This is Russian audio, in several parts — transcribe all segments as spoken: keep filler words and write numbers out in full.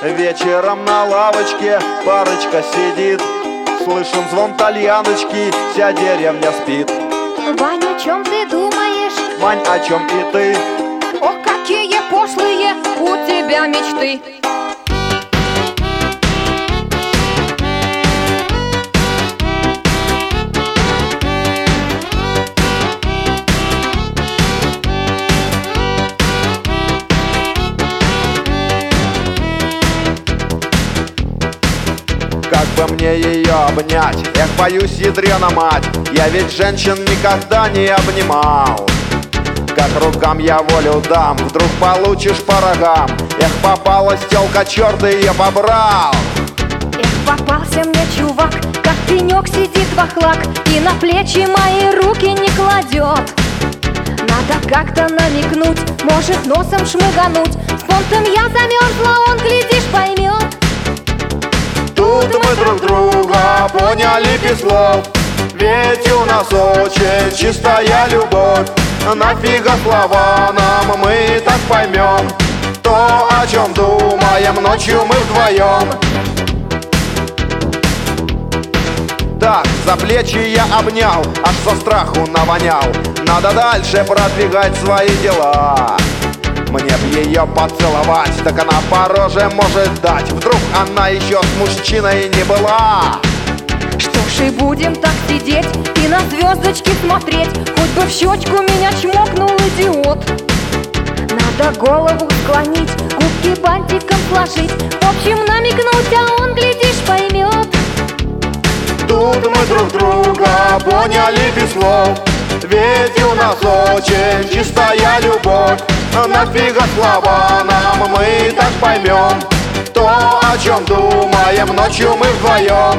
Вечером на лавочке парочка сидит, слышен звон тальяночки, вся деревня спит. Вань, о чем ты думаешь? Мань, о чем и ты? Ох, какие пошлые у тебя мечты! Как бы мне ее обнять? Эх, боюсь, ядрена мать, я ведь женщин никогда не обнимал. Как рукам я волю дам, вдруг получишь по рогам. Эх, попалась тёлка, чёрт ее побрал. Эх, попался мне чувак, как пенек сидит вахлак, и на плечи мои руки не кладет. Надо как-то намекнуть, может носом шмыгануть. С понтом я замерзла, он, глядишь, поймет. Тут мы друг друга поняли без слов, ведь у нас очень чистая любовь. Нафига слова нам, мы так поймем то, о чем думаем ночью мы вдвоем. Так, за плечи я обнял, аж со страху навонял. Надо дальше продвигать свои дела. Мне б ее поцеловать, так она по роже может дать. Вдруг она еще с мужчиной не была. Что ж и будем так сидеть и на звездочки смотреть, хоть бы в щечку меня чмокнул идиот. Надо голову склонить, губки бантиком сложить, в общем намекнуть, а он, глядишь, поймет. Тут мы друг друга поняли без слов, ведь у нас очень чистая любовь. Нафига слова нам, мы так поймем то, о чем думаем ночью мы вдвоем.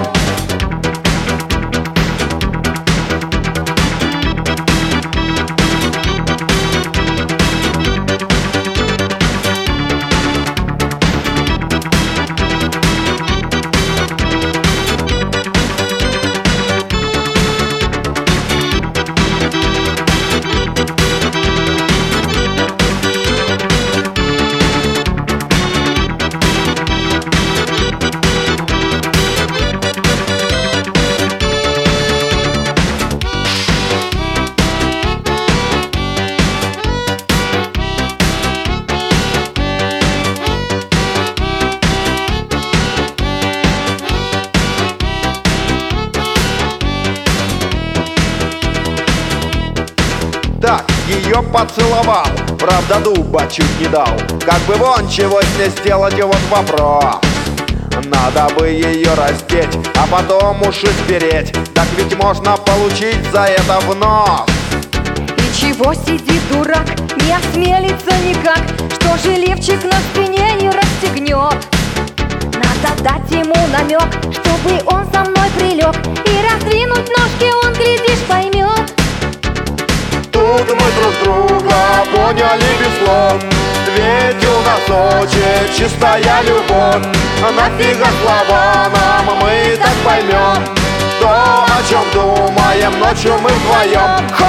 Так, ее поцеловал, правда дуба чуть не дал. Как бы вон чего с ней сделать, вот вопрос. Надо бы ее раздеть, а потом уши спереть. Так ведь можно получить за это в нос. И чего сидит дурак, не осмелится никак, что же лифчик на спине не расстегнет. Надо дать ему намек, чтобы он со мной прилег, и раздвинуть ножки, он, глядишь, поймет. Тут мы друг друга поняли без слов, ведь у нас очень чистая любовь. Нафига слова нам, мы так поймем то, о чем думаем ночью мы вдвоем.